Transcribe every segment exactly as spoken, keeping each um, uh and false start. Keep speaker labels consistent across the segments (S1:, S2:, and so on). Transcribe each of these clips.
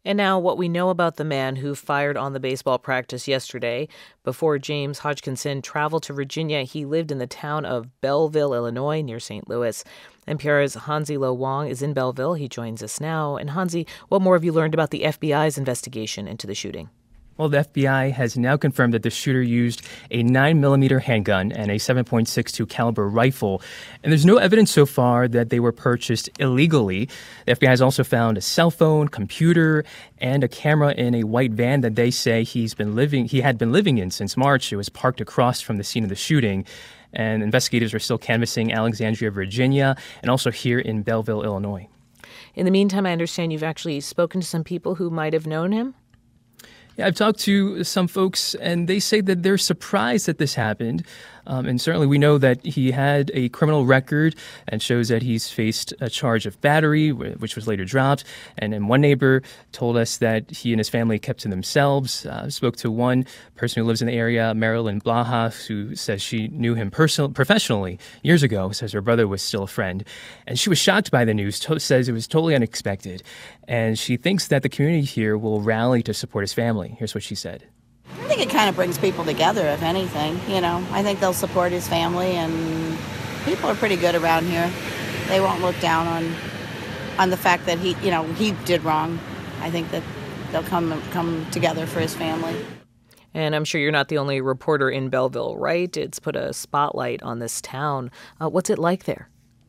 S1: And now, what we know about the man who fired on the baseball practice yesterday. Before James Hodgkinson traveled to Virginia, he lived in the town of Belleville, Illinois, near Saint Louis. N P R's Hansi Lo Wang is in Belleville. He joins us now. And Hansi, what more have you learned about the F B I's investigation into the shooting?
S2: Well, the F B I has now confirmed that the shooter used a nine millimeter handgun and a seven point six two caliber rifle. And there's no evidence so far that they were purchased illegally. The F B I has also found a cell phone, computer, and a camera in a white van that they say he's been living he had been living in since March. It was parked across from the scene of the shooting. And investigators are still canvassing Alexandria, Virginia, and also here in Belleville, Illinois.
S1: In the meantime, I understand you've actually spoken to some people who might have known him?
S2: Yeah, I've talked to some folks, and they say that they're surprised that this happened. Um, and certainly we know that he had a criminal record and shows that he's faced a charge of battery, which was later dropped. And then one neighbor told us that he and his family kept to themselves. Uh, spoke to one person who lives in the area, Marilyn Blaha, who says she knew him personal, professionally years ago, says her brother was still a friend. And she was shocked by the news, to- says it was totally unexpected. And she thinks that the community here will rally to support his family. Here's what she said.
S3: I think it kind of brings people together, if anything. You know, I think they'll support his family, and people are pretty good around here. They won't look down on on the fact that he, you know, he did wrong. I think that they'll come come together for his family.
S1: And I'm sure you're not the only reporter in Belleville, right? It's put a spotlight on this town. Uh, what's it like there?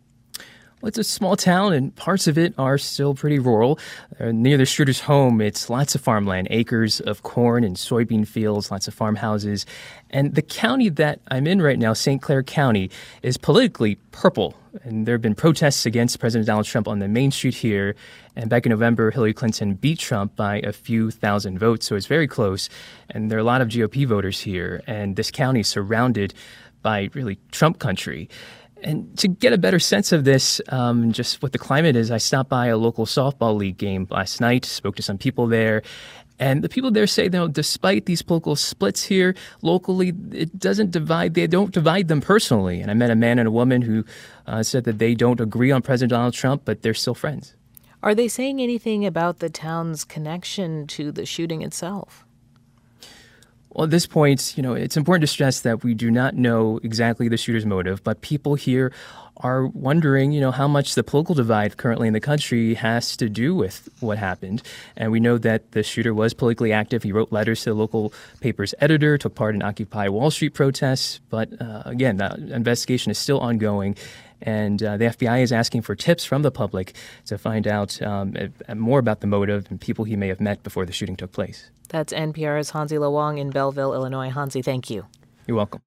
S2: Well, it's a small town, and parts of it are still pretty rural. Uh, near the shooter's home, it's lots of farmland, acres of corn and soybean fields, lots of farmhouses. And the county that I'm in right now, Saint Clair County, is politically purple. And there have been protests against President Donald Trump on the main street here. And back in November, Hillary Clinton beat Trump by a few thousand votes, so it's very close. And there are a lot of G O P voters here. And this county is surrounded by really Trump country. And to get a better sense of this, um, just what the climate is, I stopped by a local softball league game last night, spoke to some people there. And the people there say, you know, despite these political splits here locally, it doesn't divide, they don't divide them personally. And I met a man and a woman who uh, said that they don't agree on President Donald Trump, but they're still friends.
S1: Are they saying anything about the town's connection to the shooting itself?
S2: Well, at this point, you know, it's important to stress that we do not know exactly the shooter's motive, but people here are wondering, you know, how much the political divide currently in the country has to do with what happened. And we know that the shooter was politically active. He wrote letters to the local paper's editor, took part in Occupy Wall Street protests. But uh, again, the investigation is still ongoing. And uh, the F B I is asking for tips from the public to find out um, more about the motive and people he may have met before the shooting took place.
S1: That's N P R's Hansi Lo Wang in Belleville, Illinois. Hansi, thank you.
S2: You're welcome.